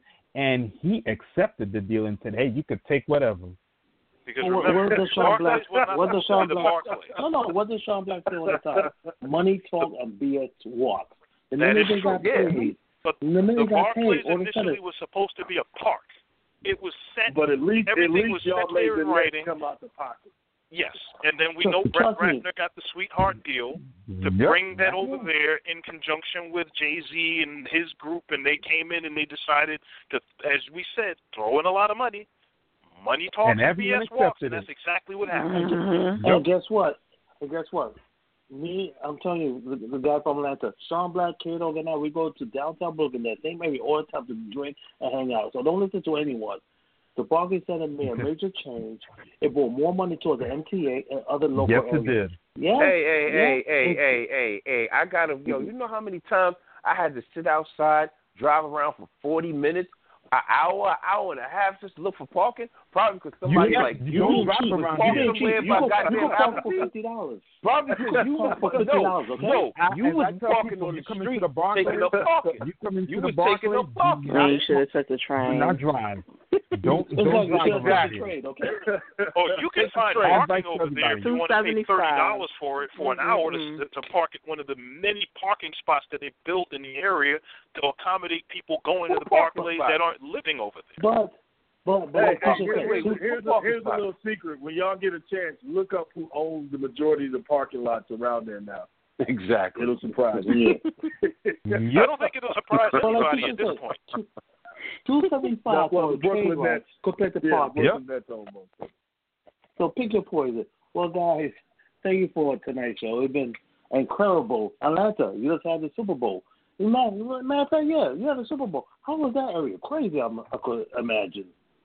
and he accepted the deal and said, "Hey, you could take whatever." because What remember, does Sean Black? Barclays was not What does supposed Sean to be the Black? Barclays. No. What does Sean Black say all the time? Money talk and BS walk. The That minute is they got true, paid, But the minute the they got Barclays paid, all of a initially sudden, was supposed to be a park. It was set. But at least Everything was y'all set there made in the writing. Nets come out the pocket. Yes, and then we know Brett Trust me. Ratner got the sweetheart deal to Yep. bring that over there in conjunction with Jay-Z and his group, and they came in and they decided to, as we said, throw in a lot of money. Money talks And and everyone BS walks, accepted and that's it. exactly what happened. Mm-hmm. and guess what? I'm telling you, the guy from Atlanta, Sean Black, Kato, and I, we go to downtown Brooklyn, that same area all the time to drink and hang out. So don't listen to anyone. The Barclays Center made a major change. It brought more money towards the MTA and other local Yes, areas. it did. Yeah. Hey, I gotta, you know how many times I had to sit outside, drive around for 40 minutes, an hour and a half just to look for parking? Probably because somebody you don't drive was around parking here. somewhere You by go goddamn park for Applebee's. $50. Probably because you was for $50, okay? you As was I tell parking people, on you the come street into the Barclays, taking up parking. You come into You the was Barclays, taking up parking. No, you should have took the do train. not drive. Don't It's like drive it's around a here. trade, okay? Oh, you can find trade. parking Invite over there if you want to pay $30 for it for an hour to park at one of the many parking spots that they built in the area to accommodate people going to the Barclays that aren't living over there. But Here's a little secret. When y'all get a chance, look up who owns the majority of the parking lots around there now. Exactly. It'll surprise you. I don't think it'll surprise anybody at this point. $275 for a Brooklyn trade right Nets. compared to Yeah, parking. Brooklyn Nets almost. So pick your poison. Well, guys, thank you for tonight's show. It's been incredible. Atlanta, you just had the Super Bowl. Matter of fact, yeah, you had the Super Bowl. How was that area? Crazy, I could imagine.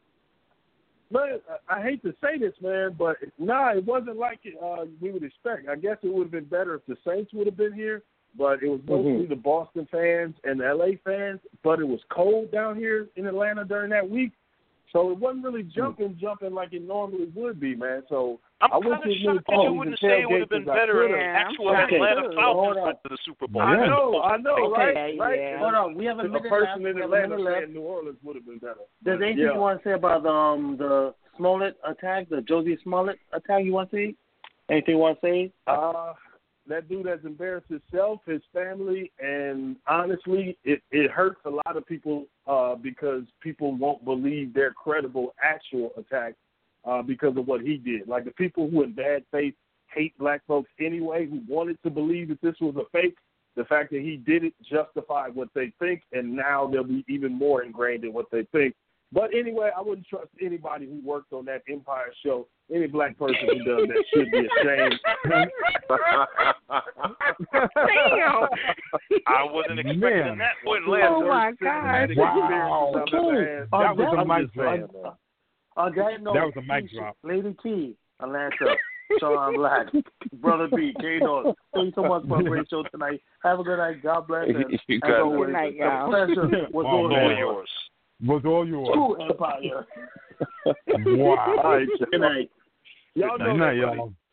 Man, I hate to say this, man, but it wasn't like we would expect. I guess it would have been better if the Saints would have been here, but it was mostly the Boston fans and the LA fans. But it was cold down here in Atlanta during that week, so it wasn't really jumping like it normally would be, man. So I'm kind of shocked that you wouldn't say it would have been better if actual Atlanta Falcons went to the Super Bowl. I know, right? Yeah. Hold on, we have a minute left. person in Atlanta saying New Orleans would have been better. There's anything you want to say about the Smollett attack, the Josie Smollett attack you want to say? Anything you want to say? That dude has embarrassed himself, his family, and honestly, it hurts a lot of people because people won't believe their credible actual attack because of what he did. Like the people who in bad faith hate black folks anyway, who wanted to believe that this was a fake, the fact that he did it justified what they think, and now they'll be even more ingrained in what they think. But anyway, I wouldn't trust anybody who worked on that Empire show. Any black person who does that should be ashamed. Damn. I wasn't expecting Man. that. Oh, my God. Wow. That was a mic drop. That was a mic drop. Lady T, Atlanta, Sean Black, Brother B, K-Dog. Thank you so much for a great show tonight. Have a good night. God bless. And You as got it. always, Good night, the y'all. pleasure was All all All yours. yours. Was all yours. True Empire. Wow. All right, good night. Y'all know Good night, that, y'all.